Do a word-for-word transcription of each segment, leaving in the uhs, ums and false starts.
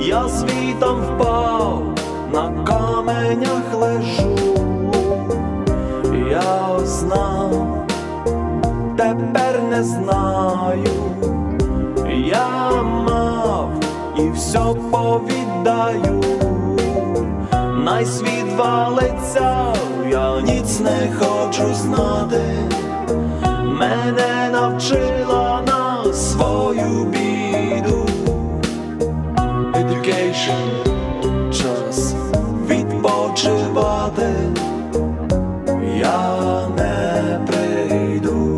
Я світом впав, на каменях лежу. Я знав, тепер не знаю. Я мав і все повіддаю. Най світ валиться, я ніц не хочу знати. Мене навчила на свою біду. Education, час відпочивати. Я не прийду.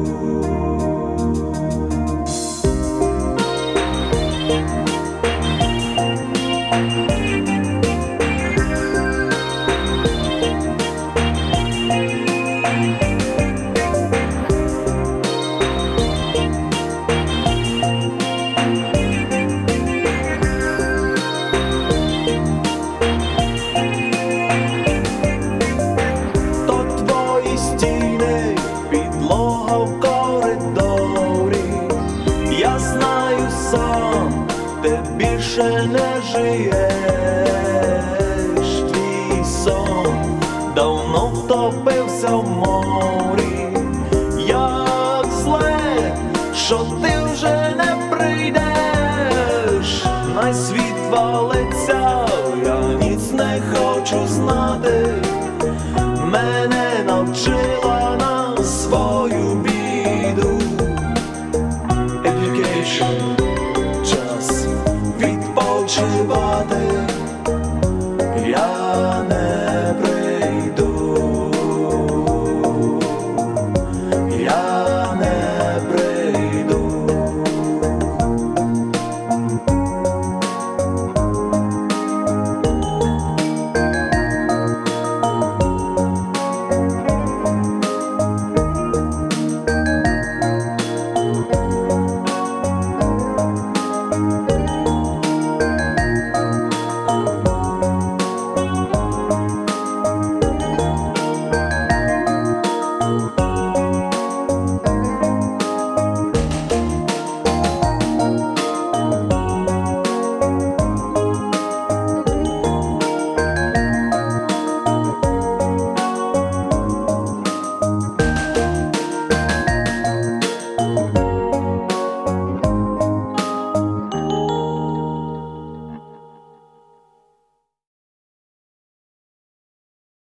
Підлога в коридорі, я знаю сам, ти більше не жиєш. Твій сон давно втопився в морі. Як зле, що ти вже не прийдеш. Най світ валиться, я ніц не хочу знати.